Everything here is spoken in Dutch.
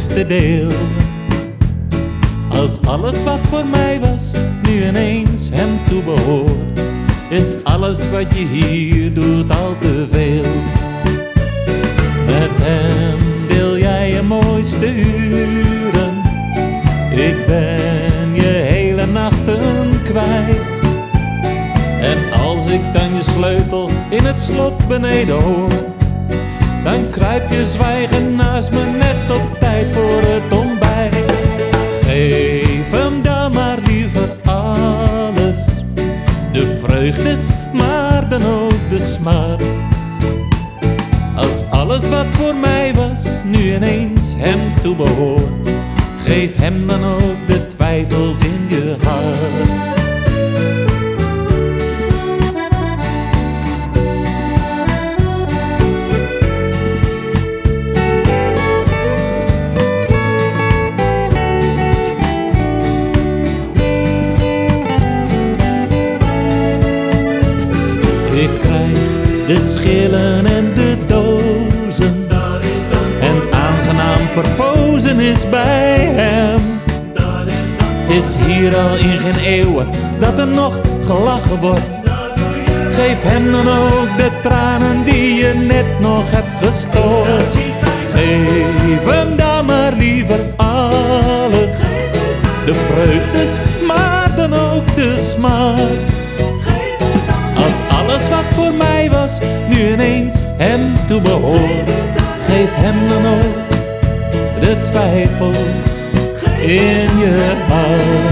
grootste deel. Als alles wat voor mij was nu ineens hem toebehoort, is alles wat je hier doet al te veel. Met hem deel jij je mooiste uren, ik ben je hele nachten kwijt. En als ik dan je sleutel in het slot beneden hoor, dan kruip je zwijgen naast me net op tijd voor het ontbijt. Geef hem dan maar liever alles, de vreugdes, maar dan ook de smart. Als alles wat voor mij was nu ineens hem toebehoort, geef hem dan ook de twijfels in je hart. Ik krijg de schillen en de dozen, en het aangenaam verpozen is bij hem. Is hier al in geen eeuwen dat er nog gelachen wordt. Geef hem dan ook de tranen die je net nog hebt gestort. Geef hem dan maar liever alles, de vreugdes, maar dan ook de smart. Als alles wat voor mij was nu ineens hem toebehoort, geef hem dan ook de twijfels in je hart.